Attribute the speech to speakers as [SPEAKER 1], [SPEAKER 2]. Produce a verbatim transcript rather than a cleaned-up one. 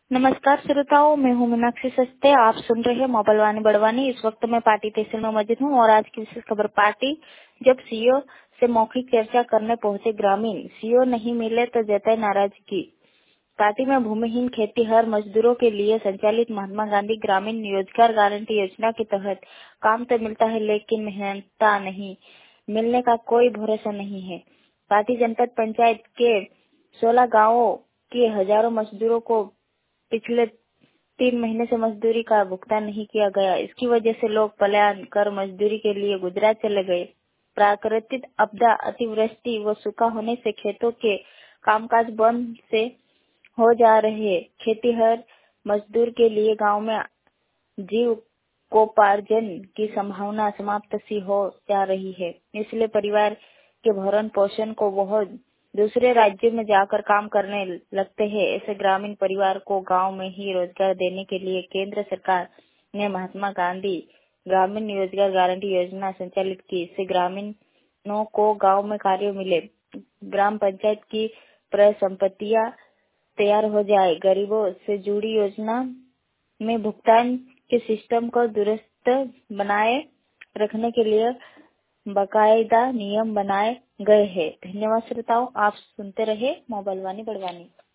[SPEAKER 1] नमस्कार श्रोताओं, मैं हूं मीनाक्षी सस्ते। आप सुन रहे हैं मोबाइल वाणी बड़वानी। इस वक्त मैं पार्टी तहसील में मौजूद हूं और आज की विशेष खबर। पार्टी जब सीओ से मौखिक चर्चा करने पहुंचे ग्रामीण, सीओ नहीं मिले तो जताई नाराजगी। पार्टी में भूमिहीन खेतीहर मजदूरों के लिए संचालित महात्मा गांधी ग्रामीण रोजगार गारंटी योजना के तहत काम तो मिलता है, लेकिन मेहनता नहीं मिलने का कोई भरोसा नहीं है। पार्टी जनपद पंचायत के सोलह गाँवों के हजारों मजदूरों को पिछले तीन महीने से मजदूरी का भुगतान नहीं किया गया। इसकी वजह से लोग पलायन कर मजदूरी के लिए गुजरात चले गए। प्राकृतिक आपदा, अतिवृष्टि व सूखा होने से खेतों के कामकाज बंद से हो जा रहे हैं। खेतीहर मजदूर के लिए गांव में जीविकोपार्जन की संभावना समाप्त सी हो जा रही है। इसलिए परिवार के भरण पोषण को बहुत दूसरे राज्य में जाकर काम करने लगते हैं। ऐसे ग्रामीण परिवार को गांव में ही रोजगार देने के लिए केंद्र सरकार ने महात्मा गांधी ग्रामीण रोजगार गारंटी योजना संचालित की। इससे ग्रामीणों को गांव में कार्य मिले, ग्राम पंचायत की परिसंपत्तियां तैयार हो जाए। गरीबों से जुड़ी योजना में भुगतान के सिस्टम को दुरुस्त बनाए रखने के लिए बाकायदा नियम बनाए गए हैं। धन्यवाद श्रोताओं, आप सुनते रहे मोबाइल वाणी बड़वानी।